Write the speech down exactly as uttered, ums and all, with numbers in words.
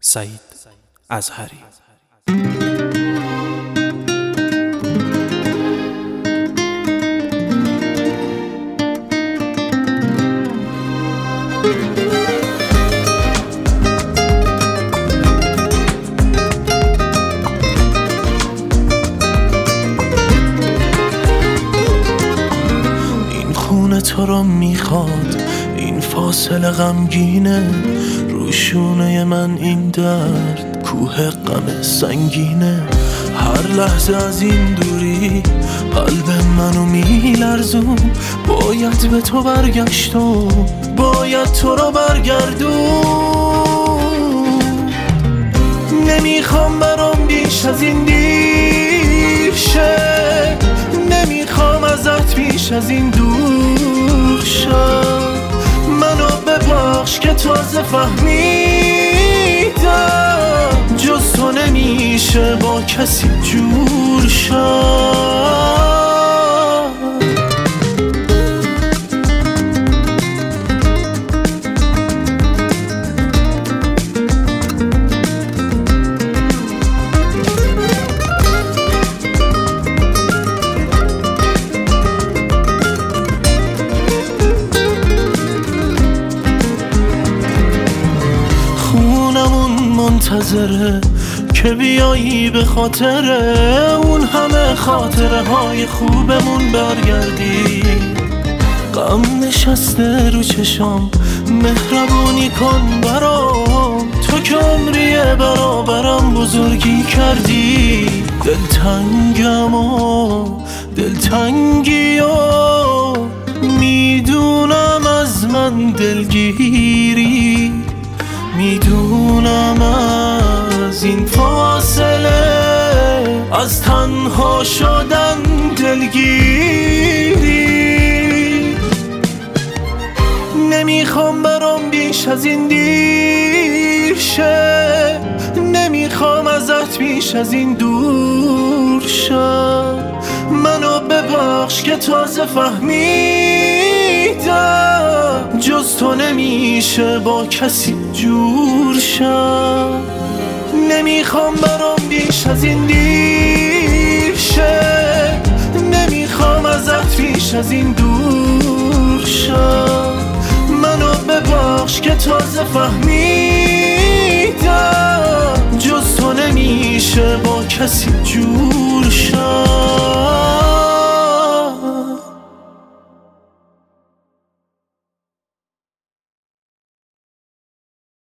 سعید اظهری. تو رو میخواد، این فاصله غمگینه، روشونه من این درد کوه غم سنگینه. هر لحظه از این دوری قلب منو میلرزون، باید به تو برگشتم، باید تو رو برگردون. نمیخوام برام بیش از این دیر شه، نمیخوام ازت بیش از این دور شد. منو ببخش که تازه فهمیدم جز تو نمیشه با کسی جور شد. منتظره که بیایی به خاطر اون همه خاطره های خوبمون برگردی. غم نشسته رو چشام، مهربونی کن برام، تو که عمری برابرم بزرگی کردی. دلتنگم و دلتنگی و میدونم از من دلگیری، میدونم از این فاصله از تنها شدن دلگیری. نمیخوام برام بیش از این دیر شه، نمیخوام ازت بیش از این دور شد. منو ببخش که تازه فهمیدم جز تو نمیشه با کسی جور شد. نمیخوام برام بیش از این دیر شه، نمیخوام ازت بیش از این دور شد. منو ببخش که تازه فهمیدم جز تو نمیشه با کسی